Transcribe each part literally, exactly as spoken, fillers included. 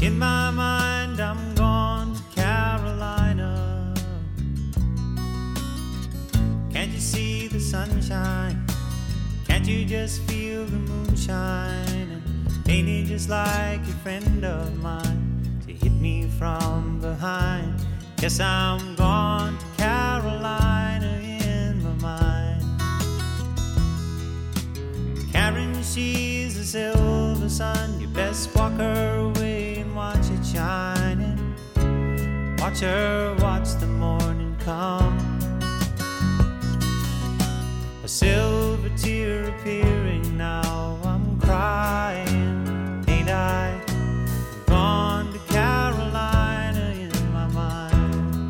In my mind, I'm gone to Carolina. Can't you see the sunshine? Can't you just feel the moonshine? And ain't it just like a friend of mine to hit me from behind? Yes, I'm gone to Carolina in my mind. Karen, she's a silver sun. You best walk her away and watch it shining. Watch her watch the morning come. A silver tear appearing now. I'm crying, ain't I? I'm gone to Carolina in my mind.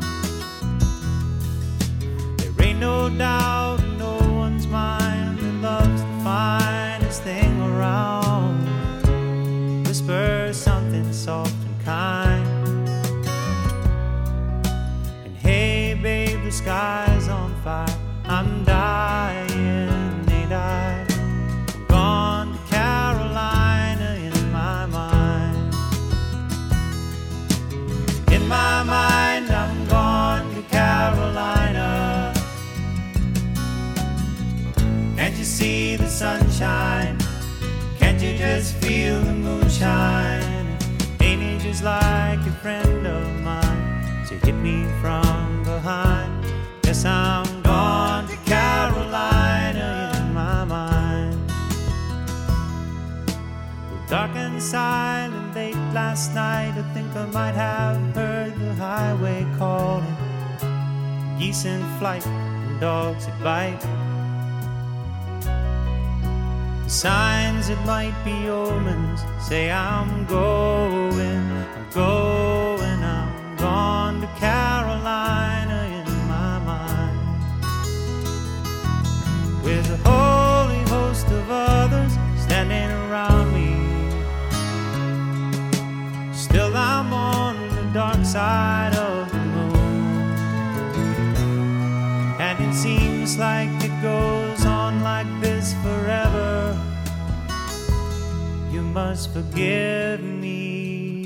There ain't no doubt in no one's mind that love's the finest thing around. Whisper something soft and kind. And hey babe, the sky's on fire. I'm dying, ain't I? I'm gone to Carolina in my mind. In my mind, I'm gone to Carolina. Can't you see the sunshine? Can't you just feel the moonshine? Ain't it just like a friend of mine to hit me from behind? Yes, I'm gone to Carolina in my mind. Well, dark and silent late last night, I think I might have heard the highway calling. Geese in flight and dogs that bite. The signs that might be omens say I'm going, I'm going, I'm gone to Carolina in my mind. With a holy host of others standing around me, still I'm on the dark side of the moon. And it seems like it goes on like this forever. You must forgive me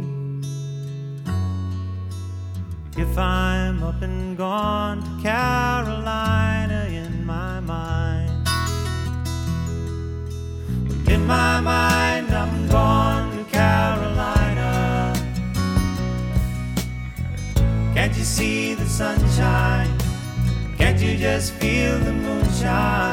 if I'm up and gone to Carolina in my mind. In my mind, I'm gone to Carolina. Can't you see the sunshine? Can't you just feel the moonshine?